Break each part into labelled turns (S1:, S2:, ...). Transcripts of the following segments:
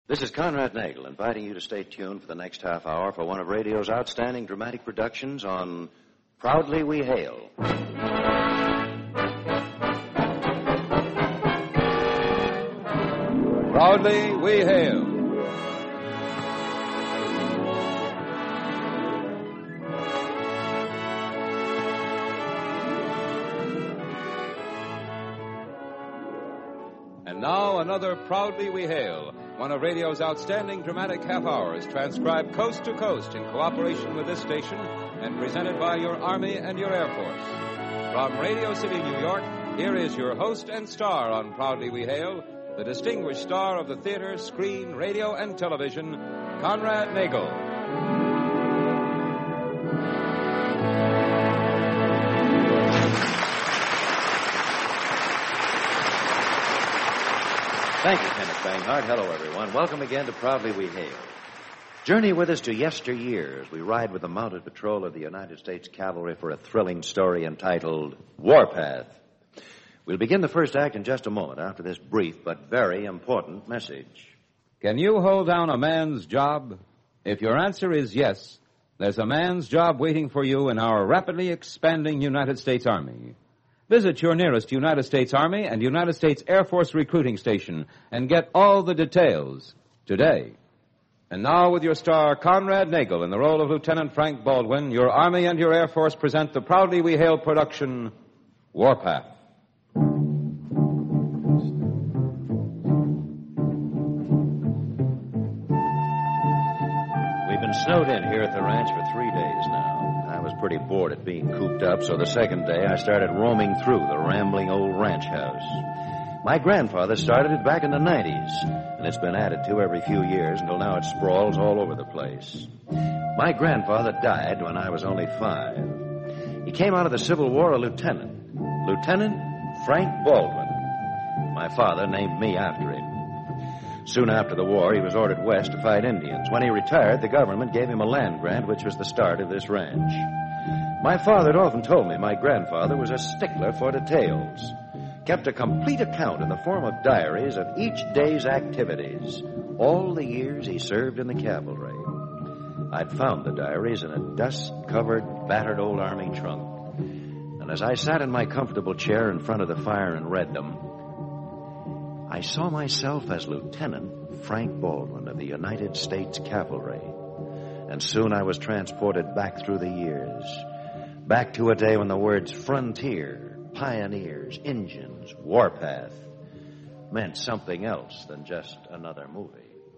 S1: This is Conrad Nagel inviting you to stay tuned for the next half hour for one of radio's outstanding dramatic productions on Proudly We Hail.
S2: Proudly We Hail. And now another Proudly We Hail, one of radio's outstanding dramatic half hours, transcribed coast to coast in cooperation with this station and presented by your Army and your Air Force. From Radio City, New York, here is your host and star on Proudly We Hail, the distinguished star of the theater, screen, radio, and television, Conrad Nagel.
S1: Thank you, Kenneth Banghart. Hello, everyone. Welcome again to Proudly We Hail. Journey with us to yesteryears. We ride with the mounted patrol of the United States Cavalry for a thrilling story entitled Warpath. We'll begin the first act in just a moment after this brief but very important message.
S2: Can you hold down a man's job? If your answer is yes, there's a man's job waiting for you in our rapidly expanding United States Army. Visit your nearest United States Army and United States Air Force recruiting station and get all the details today. And now with your star, Conrad Nagel, in the role of Lieutenant Frank Baldwin, your Army and your Air Force present the Proudly We Hail production, Warpath.
S1: We've been snowed in here at the ranch for 3 days now. I was pretty bored at being cooped up, so the second day I started roaming through the rambling old ranch house. My grandfather started it back in the 90s, and it's been added to every few years until now it sprawls all over the place. My grandfather died when I was only 5. He came out of the Civil War a lieutenant. Lieutenant Frank Baldwin. My father named me after him. Soon after the war, he was ordered west to fight Indians. When he retired, the government gave him a land grant, which was the start of this ranch. My father had often told me my grandfather was a stickler for details, kept a complete account in the form of diaries of each day's activities, all the years he served in the cavalry. I'd found the diaries in a dust-covered, battered old army trunk. And as I sat in my comfortable chair in front of the fire and read them, I saw myself as Lieutenant Frank Baldwin of the United States Cavalry. And soon I was transported back through the years, back to a day when the words frontier, pioneers, Indians, warpath meant something else than just another movie.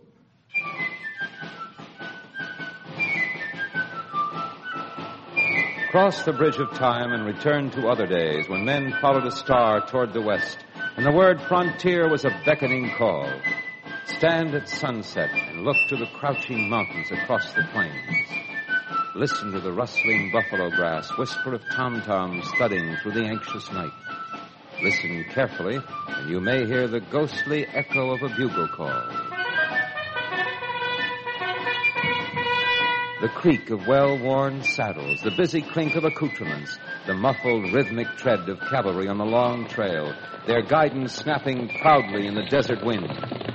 S2: Cross the bridge of time and return to other days when men followed a star toward the west, and the word frontier was a beckoning call. Stand at sunset and look to the crouching mountains across the plains. Listen to the rustling buffalo grass, whisper of tom-toms thudding through the anxious night. Listen carefully, and you may hear the ghostly echo of a bugle call. The creak of well-worn saddles, the busy clink of accoutrements, the muffled rhythmic tread of cavalry on the long trail, their guidance snapping proudly in the desert wind.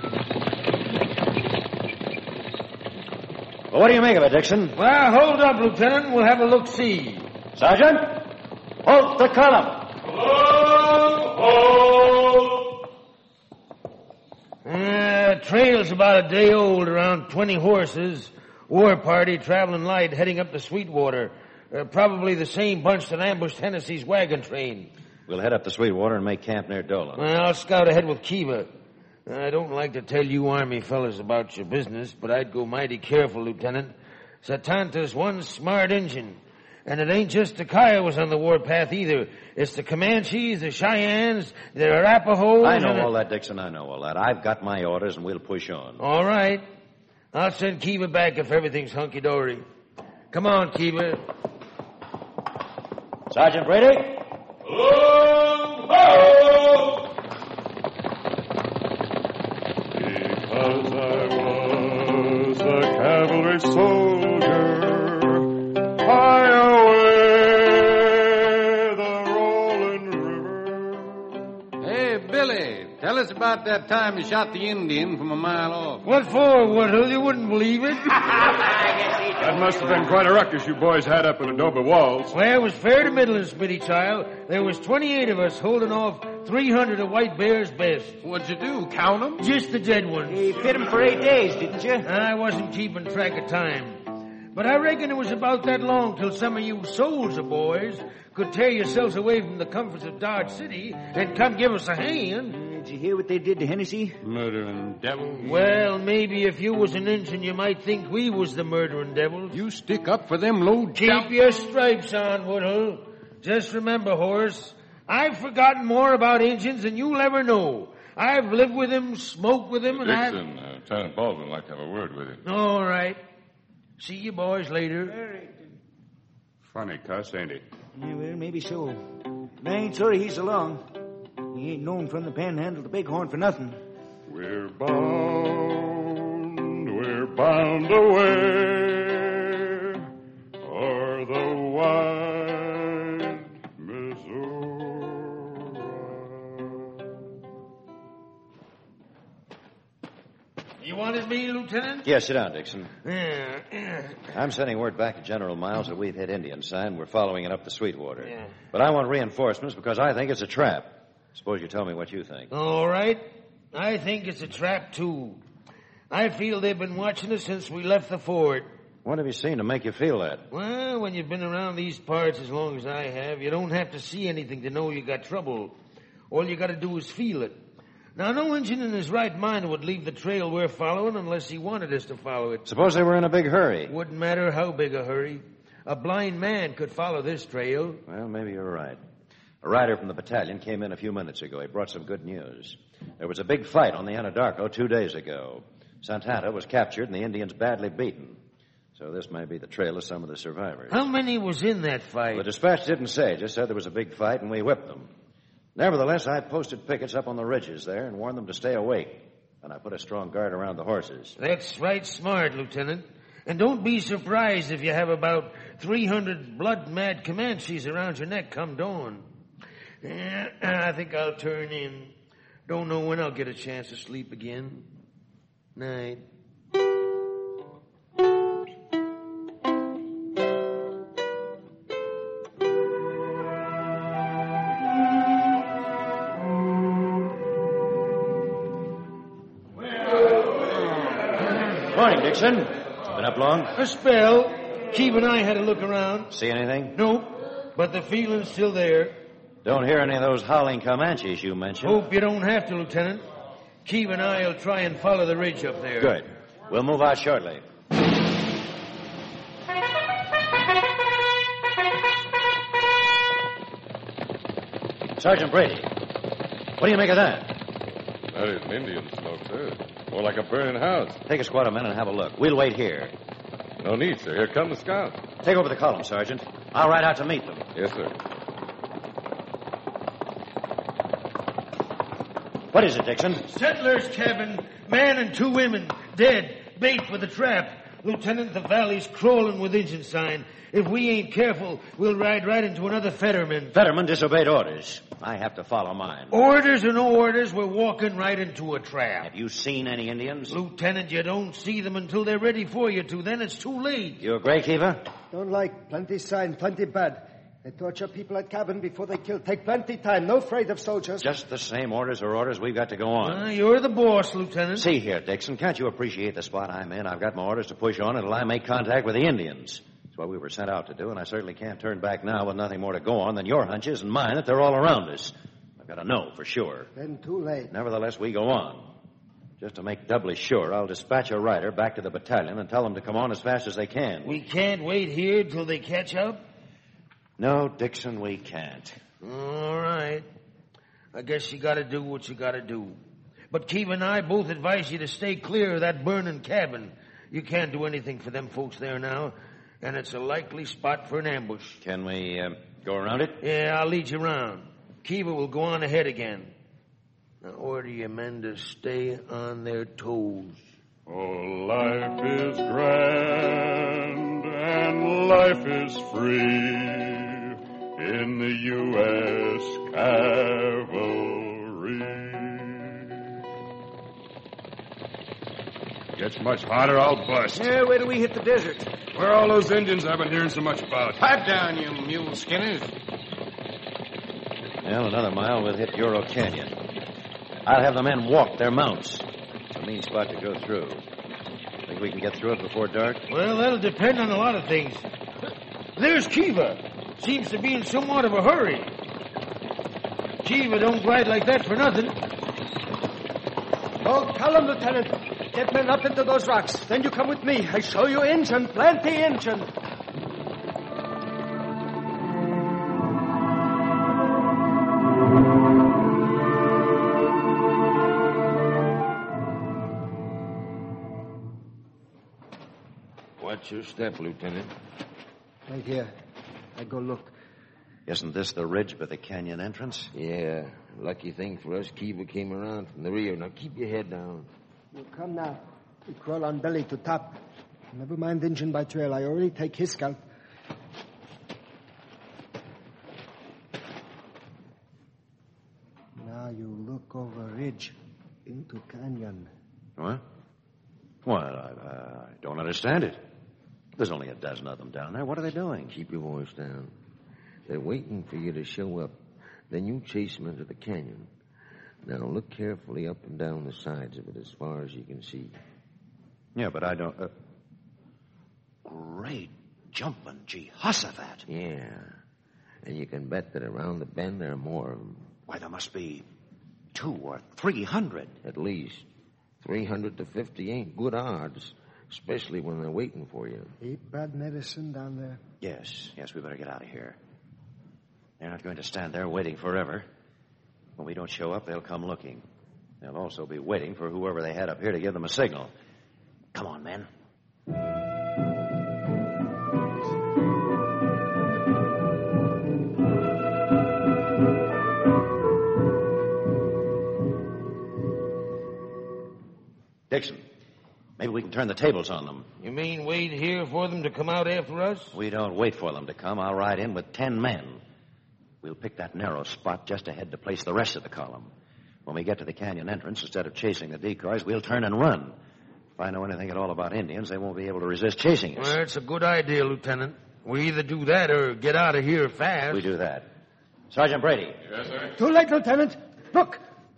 S1: Well, what do you make of it, Dixon?
S3: Well, hold up, Lieutenant. We'll have a look-see.
S1: Sergeant, halt the column.
S3: Trail's about a day old, around 20 horses. War party traveling light heading up to Sweetwater. Probably the same bunch that ambushed Hennessy's wagon train.
S1: We'll head up to Sweetwater and make camp near Dolan.
S3: Well, I'll scout ahead with Kiva. I don't like to tell you Army fellas about your business, but I'd go mighty careful, Lieutenant. Satanta's one smart engine. And it ain't just the Kiowas on the warpath either. It's the Comanches, the Cheyennes, the Arapahoes.
S1: I know all that, Dixon. I know all that. I've got my orders, and we'll push on.
S3: All right. I'll send Kiva back if everything's hunky-dory. Come on, Kiva.
S1: Sergeant Brady?
S4: Because I was a cavalry soldier, high away the rolling river.
S5: Hey, Billy, tell us about about that time you shot the Indian from a mile off?
S3: What for, Woodhull? You wouldn't believe it.
S4: That must have been quite a ruckus you boys had up in adobe walls.
S3: Well, it was fair to middling, Smitty child. There was 28 of us holding off 300 of White Bear's best.
S5: What'd you do, count 'em?
S3: Just the dead ones.
S6: You fit him for 8 days, didn't you?
S3: I wasn't keeping track of time. But I reckon it was about that long till some of you soldier boys could tear yourselves away from the comforts of Dodge City and come give us a hand.
S6: Did you hear what they did to Hennessy?
S5: Murdering devil.
S3: Well, maybe if you was an Injun, you might think we was the murdering devils.
S5: You stick up for them low
S3: Keep your stripes on, Woodhull. Just remember, Horace, I've forgotten more about Injuns than you'll ever know. I've lived with them, smoked with them, and
S4: Dixon, Lieutenant Baldwin would like to have a word with you.
S3: All right. See you boys later.
S4: Funny cuss, ain't he?
S6: Yeah, well, maybe so. But I ain't sorry he's along. He ain't known from the Panhandle to Bighorn for nothing.
S4: We're bound away o'er the wide Missouri.
S3: You wanted me, Lieutenant?
S1: Yeah, sit down, Dixon.
S3: Yeah.
S1: I'm sending word back to General Miles that we've hit Indian sign. We're following it up the Sweetwater.
S3: Yeah.
S1: But I want reinforcements because I think it's a trap. Suppose you tell me what you think.
S3: All right. I think it's a trap, too. I feel they've been watching us since we left the fort.
S1: What have you seen to make you feel that?
S3: Well, when you've been around these parts as long as I have, you don't have to see anything to know you got trouble. All you got to do is feel it. Now, no Injun in his right mind would leave the trail we're following unless he wanted us to follow it.
S1: Suppose they were in a big hurry.
S3: Wouldn't matter how big a hurry. A blind man could follow this trail.
S1: Well, maybe you're right. A rider from the battalion came in a few minutes ago. He brought some good news. There was a big fight on the Anadarko 2 days ago. Santana was captured and the Indians badly beaten. So this may be the trail of some of the survivors.
S3: How many was in that fight?
S1: The dispatch didn't say. Just said there was a big fight and we whipped them. Nevertheless, I posted pickets up on the ridges there and warned them to stay awake. And I put a strong guard around the horses.
S3: That's right smart, Lieutenant. And don't be surprised if you have about 300 blood-mad Comanches around your neck come dawn. Yeah, I think I'll turn in. Don't know when I'll get a chance to sleep again. Night.
S1: Morning, Dixon. Been up long?
S3: A spell. Keeve and I had a look around.
S1: See anything?
S3: Nope. But the feeling's still there.
S1: Don't hear any of those howling Comanches you mentioned.
S3: Hope you don't have to, Lieutenant. Keeve and I will try and follow the ridge up there.
S1: Good. We'll move out shortly. Sergeant Brady, what do you make of that?
S4: That isn't Indian smoke, sir. More like a burning house.
S1: Take a squad of men and have a look. We'll wait here.
S4: No need, sir. Here come the scouts.
S1: Take over the column, Sergeant. I'll ride out to meet them.
S4: Yes, sir.
S1: What is it, Dixon?
S3: Settler's cabin. Man and 2 women. Dead. Bait for the trap. Lieutenant, the valley's crawling with Injun sign. If we ain't careful, we'll ride right into another Fetterman.
S1: Fetterman disobeyed orders. I have to follow mine.
S3: Orders or no orders, we're walking right into a trap.
S1: Have you seen any Indians?
S3: Lieutenant, you don't see them until they're ready for you to. Then it's too late.
S1: You agree, Kiva?
S7: Don't like. Plenty sign, plenty bad. They torture people at cabin before they kill. Take plenty time. No afraid of soldiers.
S1: Just the same orders are orders. We've got to go on.
S3: You're the boss, Lieutenant.
S1: See here, Dixon. Can't you appreciate the spot I'm in? I've got my orders to push on until I make contact with the Indians. That's what we were sent out to do, and I certainly can't turn back now with nothing more to go on than your hunches and mine that they're all around us. I've got to know for sure.
S7: Then too late.
S1: Nevertheless, we go on. Just to make doubly sure, I'll dispatch a rider back to the battalion and tell them to come on as fast as they can.
S3: We can't wait here till they catch up?
S1: No, Dixon, we can't.
S3: All right. I guess you got to do what you got to do. But Keeve and I both advise you to stay clear of that burning cabin. You can't do anything for them folks there now, and it's a likely spot for an ambush.
S1: Can we go around it?
S3: Yeah, I'll lead you around. Kiva will go on ahead again. Now order your men to stay on their toes.
S4: Oh, life is grand and life is free in the U.S. Cavalry. Gets much hotter, I'll bust.
S6: Yeah, where do we hit the desert?
S4: Where are all those Indians I've been hearing so much about?
S5: Pipe down, you mule skinners.
S1: Well, another mile, we'll hit Ural Canyon. I'll have the men walk their mounts. It's a mean spot to go through. Think we can get through it before dark?
S3: Well, that'll depend on a lot of things. There's Kiva. Seems to be in somewhat of a hurry. Kiva don't ride like that for nothing.
S7: Oh, Callum, Lieutenant. Get men up into those rocks. Then you come with me. I show you engine, plenty engine.
S3: Watch your step, Lieutenant.
S7: Right here. I go look.
S1: Isn't this the ridge by the canyon entrance?
S3: Yeah, lucky thing for us, Kiva came around from the rear. Now keep your head down.
S7: You come now. We crawl on belly to top. Never mind engine by trail. I already take his scalp. Now you look over ridge into canyon.
S1: What? Well, I don't understand it. There's only a dozen of them down there. What are they doing?
S3: Keep your voice down. They're waiting for you to show up. Then you chase them into the canyon. Now look carefully up and down the sides of it as far as you can see.
S1: Yeah, but I don't... Great jumping Jehoshaphat.
S3: Yeah. And you can bet that around the bend there are more of them.
S1: Why, there must be 200 or 300.
S3: At least. 300 to 50 ain't good odds, especially when they're waiting for you.
S7: Ain't bad medicine down there.
S1: Yes, we better get out of here. They're not going to stand there waiting forever. When we don't show up, they'll come looking. They'll also be waiting for whoever they had up here to give them a signal. Come on, men. Dixon, maybe we can turn the tables on them.
S3: You mean wait here for them to come out after us?
S1: We don't wait for them to come. I'll ride in with 10 men. We'll pick that narrow spot just ahead to place the rest of the column. When we get to the canyon entrance, instead of chasing the decoys, we'll turn and run. If I know anything at all about Indians, they won't be able to resist chasing us.
S3: Well, it's a good idea, Lieutenant. We either do that or get out of here fast.
S1: We do that. Sergeant Brady.
S4: Yes, sir?
S7: Too late, Lieutenant. Look.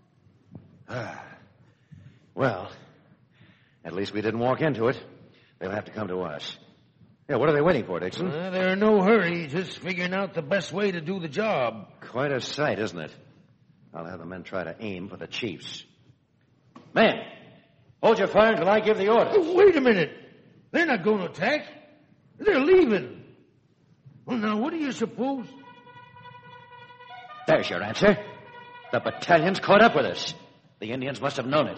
S1: Well, at least we didn't walk into it. They'll have to come to us. Yeah, what are they waiting for, Dixon?
S3: They're in no hurry, just figuring out the best way to do the job.
S1: Quite a sight, isn't it? I'll have the men try to aim for the chiefs. Men, hold your fire until I give the order.
S3: Oh, wait a minute. They're not going to attack. They're leaving. Well, now, what do you suppose?
S1: There's your answer. The battalion's caught up with us. The Indians must have known it.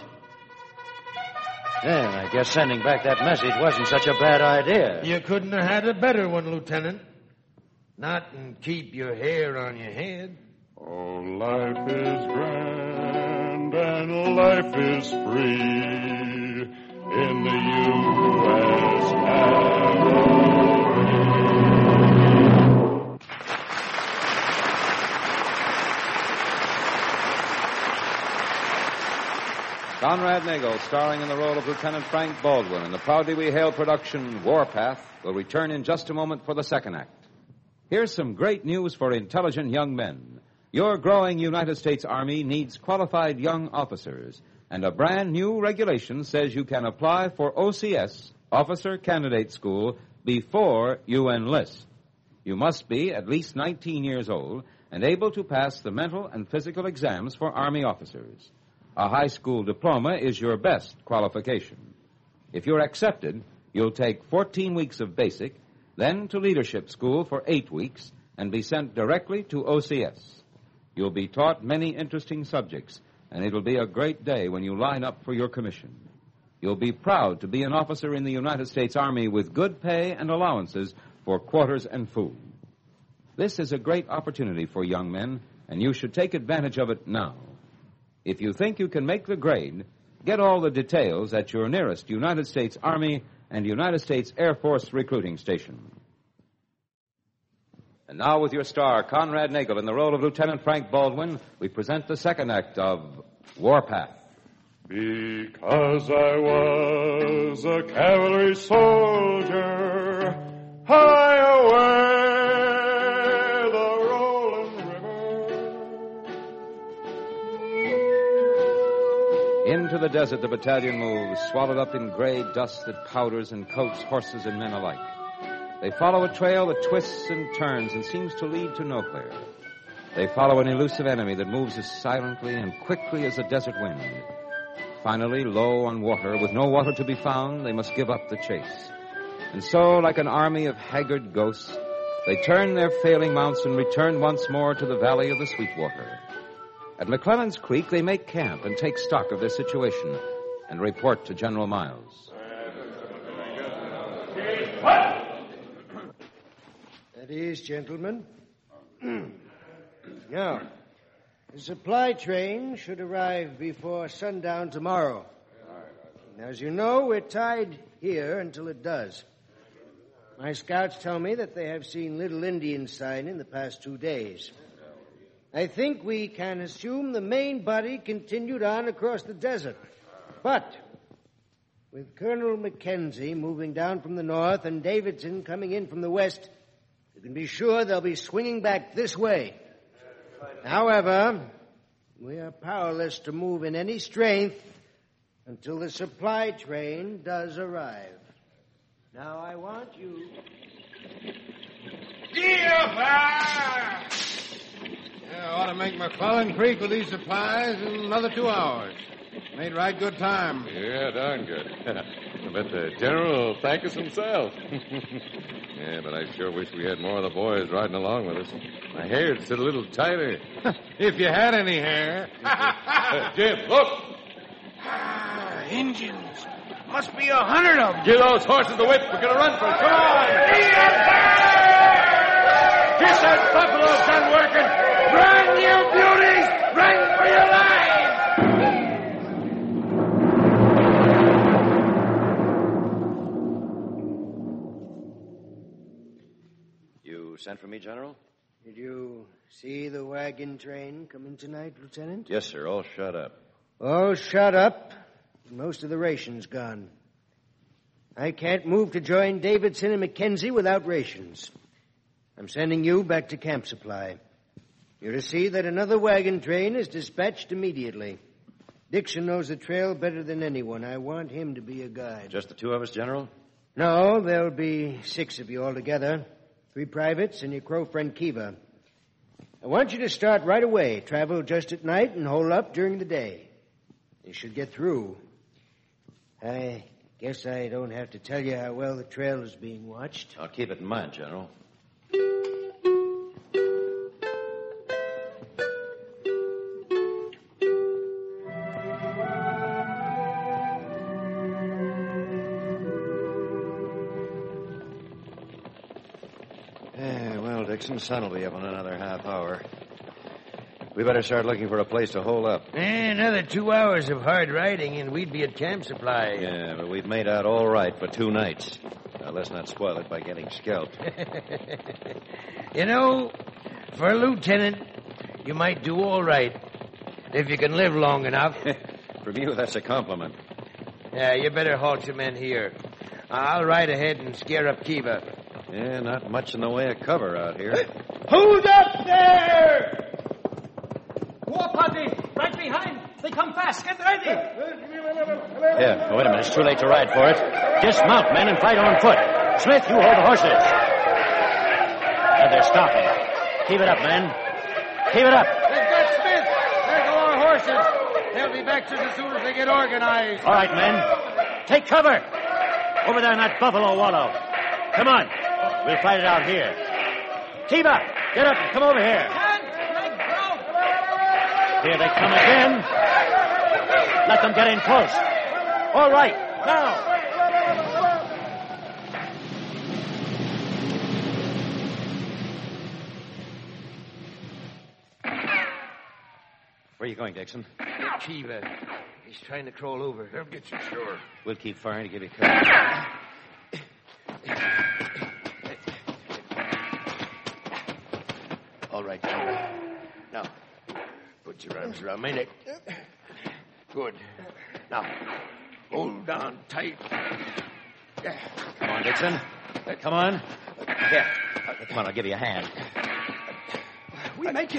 S1: Then I guess sending back that message wasn't such a bad idea.
S3: You couldn't have had a better one, Lieutenant. Not and keep your hair on your head.
S4: Oh, life is grand and life is free in the U.S.
S2: Conrad Nagel, starring in the role of Lieutenant Frank Baldwin in the proudly we hail production Warpath, will return in just a moment for the second act. Here's some great news for intelligent young men. Your growing United States Army needs qualified young officers, and a brand new regulation says you can apply for OCS, Officer Candidate School, before you enlist. You must be at least 19 years old and able to pass the mental and physical exams for Army officers. A high school diploma is your best qualification. If you're accepted, you'll take 14 weeks of basic, then to leadership school for 8 weeks, and be sent directly to OCS. You'll be taught many interesting subjects, and it'll be a great day when you line up for your commission. You'll be proud to be an officer in the United States Army with good pay and allowances for quarters and food. This is a great opportunity for young men, and you should take advantage of it now. If you think you can make the grade, get all the details at your nearest United States Army and United States Air Force recruiting station. And now with your star, Conrad Nagel, in the role of Lieutenant Frank Baldwin, we present the second act of Warpath.
S4: Because I was a cavalry soldier, high away the rolling river.
S2: Into the desert the battalion moves, swallowed up in gray dust that powders and coats horses and men alike. They follow a trail that twists and turns and seems to lead to nowhere. They follow an elusive enemy that moves as silently and quickly as a desert wind. Finally, low on water, with no water to be found, they must give up the chase. And so, like an army of haggard ghosts, they turn their failing mounts and return once more to the valley of the Sweetwater. At McClellan's Creek, they make camp and take stock of their situation and report to General Miles.
S7: That is, gentlemen. Now, the supply train should arrive before sundown tomorrow. As you know, we're tied here until it does. My scouts tell me that they have seen little Indian sign in the past 2 days. I think we can assume the main body continued on across the desert. But with Colonel Mackenzie moving down from the north and Davidson coming in from the west, you can be sure they'll be swinging back this way. However, we are powerless to move in any strength until the supply train does arrive. Now I want you...
S5: I ought to make McClellan Creek with these supplies in another 2 hours. Made right good time.
S4: Yeah, darn good. I bet the General will thank us himself. Yeah, but I sure wish we had more of the boys riding along with us. My hair'd sit a little tighter.
S5: If you had any hair.
S4: Jim, look!
S5: Injuns. Must be 100 of them.
S4: Give those horses the whip. We're going to run for it. Come on! Get that buffalo gun working! Run, you beauties! Run for your lives!
S1: You sent for me, General?
S7: Did you see the wagon train coming tonight, Lieutenant?
S1: Yes, sir. All shut up.
S7: Oh, shut up. Most of the rations gone. I can't move to join Davidson and Mackenzie without rations. I'm sending you back to Camp Supply. You're to see that another wagon train is dispatched immediately. Dixon knows the trail better than anyone. I want him to be a guide.
S1: Just the 2 of us, General?
S7: No, there'll be 6 of you altogether. 3 privates and your crow friend Kiva. I want you to start right away. Travel just at night and hold up during the day. You should get through. I guess I don't have to tell you how well the trail is being watched.
S1: I'll keep it in mind, General. Well, Dixon, sun will be up in another half hour. We better start looking for a place to hole up.
S3: Another 2 hours of hard riding, and we'd be at Camp Supply.
S1: Yeah, but we've made out all right for 2 nights. Now, let's not spoil it by getting scalped.
S3: You know, for a lieutenant, you might do all right if you can live long enough.
S1: From you, that's a compliment.
S3: Yeah, you better halt your men here. I'll ride ahead and scare up Kiva.
S1: Yeah, not much in the way of cover out here.
S3: Who's up there?
S8: War party, right behind. They come fast. Get ready.
S1: Yeah, wait a minute. It's too late to ride for it. Dismount, men, and fight on foot. Smith, you hold the horses. They're stopping. Keep it up, men. Keep it up.
S5: They've got Smith. There go our horses. They'll be back just as soon as they get organized.
S1: All right, men. Take cover. Over there in that buffalo wallow. Come on. We'll fight it out here. Kiva, get up and come over here. Here they come again. Let them get in close. All right, now. Where are you going, Dixon?
S3: Get Kiva. He's trying to crawl over.
S4: They'll get you, sure.
S1: We'll keep firing to give you cover.
S3: All right, Kiva. Now, put your arms around my neck. Good. Now, hold on tight.
S1: Come on, Dixon. Come on. Here. Come on, I'll give you a hand.
S7: We make it.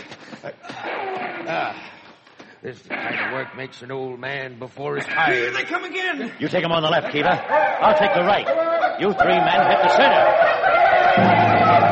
S3: This kind of work makes an old man before he's tired.
S7: Here they come again.
S1: You take him on the left, Kiva. I'll take the right. You three men hit the center.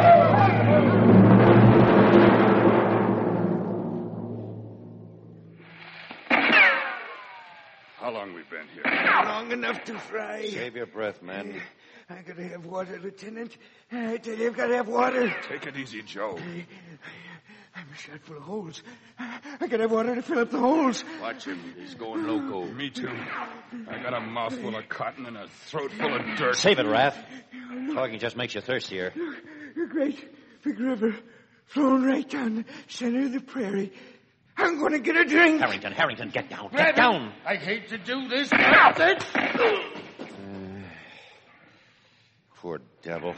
S9: How long we been here?
S6: Long enough to fry.
S1: Save your breath, man.
S6: I gotta have water, Lieutenant. I tell you, I've gotta have water.
S9: Take it easy, Joe.
S6: I'm shot full of holes. I gotta have water to fill up the holes.
S3: Watch him. He's going loco.
S9: Me too. I got a mouthful of cotton and a throat full of dirt.
S1: Save it, Rath. Talking just makes you thirstier.
S6: A great big river flowing right down the center of the prairie. I'm gonna get a drink.
S1: Harrington, get down. Get down.
S3: I hate to do this.
S1: Poor devil.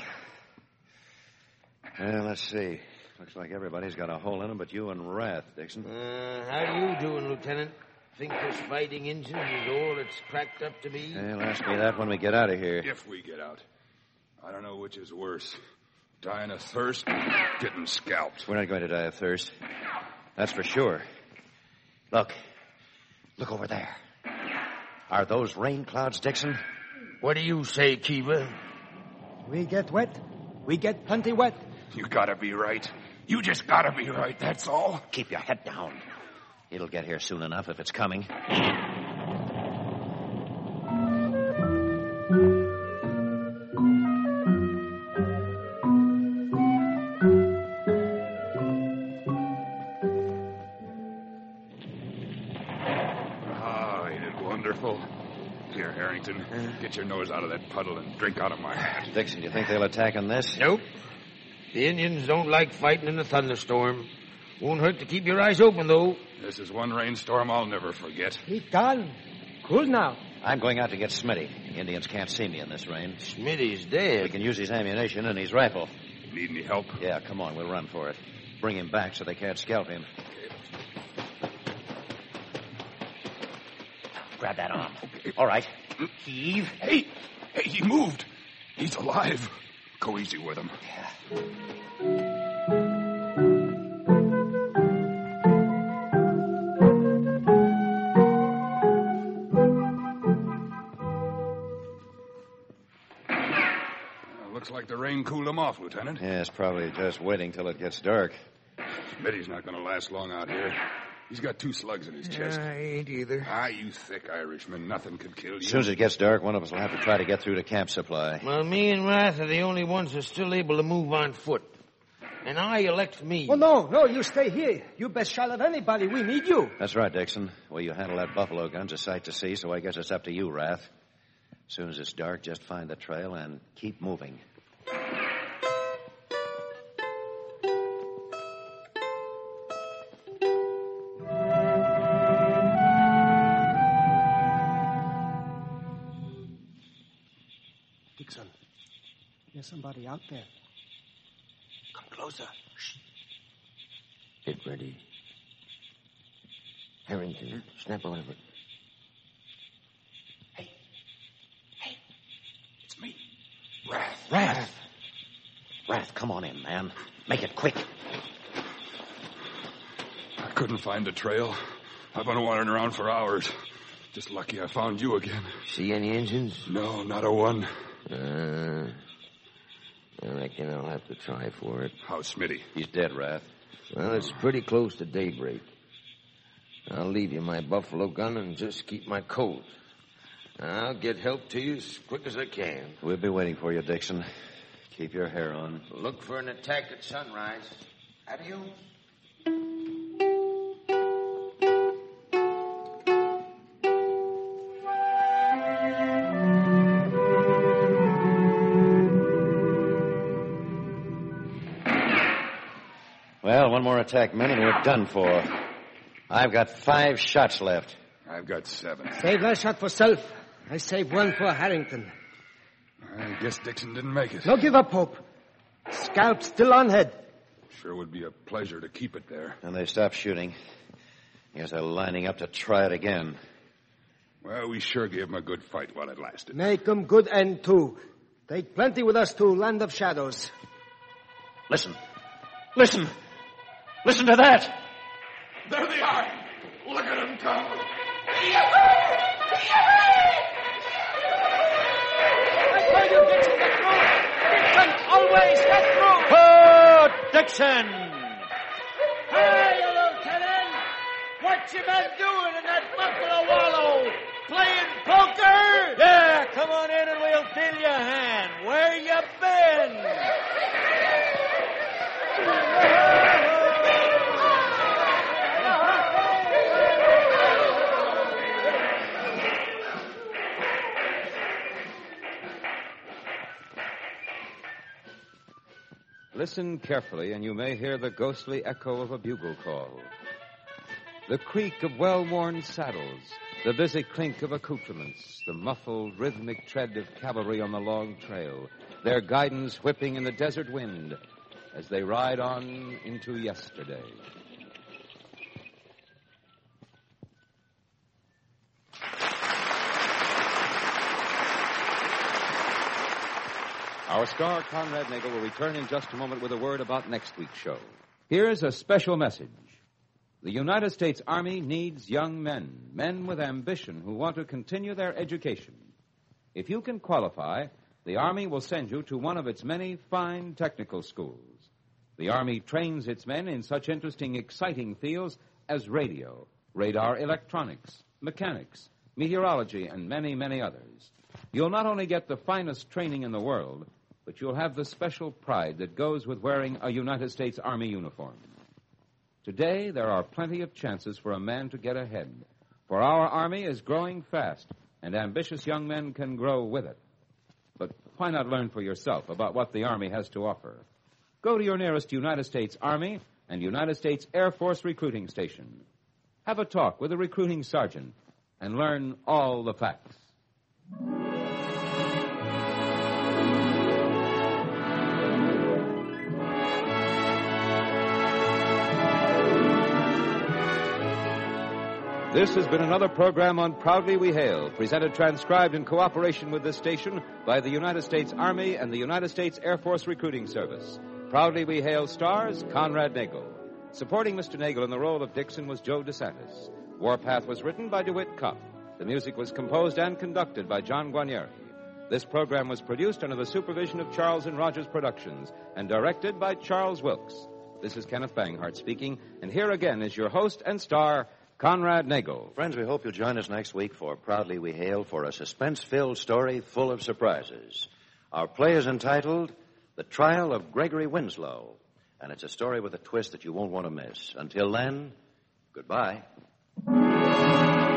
S1: Well, let's see. Looks like everybody's got a hole in them but you and Rath, Dixon.
S3: How you doing, Lieutenant? Think this fighting engine is all it's cracked up to be?
S1: Well, ask me that when we get out of here.
S9: If we get out. I don't know which is worse. Dying of thirst or getting scalped.
S1: We're not going to die of thirst. That's for sure. Look over there. Are those rain clouds, Dixon?
S3: What do you say, Kiva?
S7: We get wet. We get plenty wet.
S9: You gotta be right. You just gotta be right, that's all.
S1: Keep your head down. It'll get here soon enough if it's coming.
S9: Here, Harrington, get your nose out of that puddle and drink out of my hat.
S1: Dixon, you think they'll attack on this?
S3: Nope. The Indians don't like fighting in a thunderstorm. Won't hurt to keep your eyes open, though.
S9: This is one rainstorm I'll never forget.
S7: He's gone. Cool now.
S1: I'm going out to get Smitty. The Indians can't see me in this rain.
S3: Smitty's dead.
S1: We can use his ammunition and his rifle.
S9: Need any help?
S1: Yeah, come on, we'll run for it. Bring him back so they can't scalp him. Grab that arm. All right. Heave.
S9: Hey, he moved. He's alive. Go easy with him.
S1: Yeah.
S9: Looks like the rain cooled him off, Lieutenant.
S1: Yeah, it's probably just waiting till it gets dark.
S9: Smitty's not going to last long out here. He's got 2 slugs in his chest.
S6: I ain't either.
S9: You thick Irishman. Nothing could kill you.
S1: As soon as it gets dark, one of us will have to try to get through to Camp Supply.
S3: Well, me and Rath are the only ones who are still able to move on foot. And I elect me.
S7: Oh, no, you stay here. You best shot at anybody. We need you.
S1: That's right, Dixon. Well, you handle that buffalo gun's a sight to see, so I guess it's up to you, Rath. As soon as it's dark, just find the trail and keep moving.
S7: Dixon, there's somebody out there. Come closer. Shh.
S3: Get ready. Harrington, snap out of it.
S9: Hey, it's me.
S1: Rath, come on in, man. Make it quick.
S9: I couldn't find the trail. I've been wandering around for hours. Just lucky I found you again.
S3: See any engines?
S9: No, not a one.
S3: I reckon I'll have to try for it.
S9: How's Smitty?
S1: He's dead, Rath.
S3: Well, it's pretty close to daybreak. I'll leave you my buffalo gun and just keep my coat. I'll get help to you as quick as I can.
S1: We'll be waiting for you, Dixon. Keep your hair on.
S3: Look for an attack at sunrise. Adios.
S1: Well, one more attack, men, and we're done for. I've got 5 shots left.
S9: I've got 7.
S7: Save that shot for self. I save one for Harrington.
S9: I guess Dixon didn't make it.
S7: No give up hope. Scalp still on head.
S9: Sure would be a pleasure to keep it there.
S1: And they stopped shooting. Guess they're lining up to try it again.
S9: Well, we sure gave 'em a good fight while it lasted.
S7: Make 'em good end, too. Take plenty with us to Land of Shadows.
S8: Listen. Listen. Listen to that.
S9: There they are. Look at them come.
S8: I tell you, Dixon, get through. Dixon, always get through.
S6: Oh, Dixon!
S7: Hey, Lieutenant! What you been doing in that buffalo wallow? Playing poker?
S6: Yeah, come on in and we'll fill your hand. Where you been?
S2: Listen carefully, and you may hear the ghostly echo of a bugle call. The creak of well-worn saddles, the busy clink of accoutrements, the muffled, rhythmic tread of cavalry on the long trail, their guidance whipping in the desert wind as they ride on into yesterday. Our star, Conrad Nagel, will return in just a moment with a word about next week's show. Here's a special message. The United States Army needs young men with ambition who want to continue their education. If you can qualify, the Army will send you to one of its many fine technical schools. The Army trains its men in such interesting, exciting fields as radio, radar electronics, mechanics, meteorology, and many, many others. You'll not only get the finest training in the world, but you'll have the special pride that goes with wearing a United States Army uniform. Today, there are plenty of chances for a man to get ahead, for our Army is growing fast, and ambitious young men can grow with it. But why not learn for yourself about what the Army has to offer? Go to your nearest United States Army and United States Air Force recruiting station. Have a talk with a recruiting sergeant and learn all the facts. This has been another program on Proudly We Hail, presented transcribed in cooperation with this station by the United States Army and the United States Air Force Recruiting Service. Proudly We Hail stars Conrad Nagel. Supporting Mr. Nagel in the role of Dixon was Joe DeSantis. Warpath was written by DeWitt Kopp. The music was composed and conducted by John Guarnieri. This program was produced under the supervision of Charles and Rogers Productions and directed by Charles Wilkes. This is Kenneth Banghart speaking, and here again is your host and star, Conrad Nagel.
S1: Friends, we hope you'll join us next week for Proudly We Hail for a suspense-filled story full of surprises. Our play is entitled The Trial of Gregory Winslow, and it's a story with a twist that you won't want to miss. Until then, goodbye.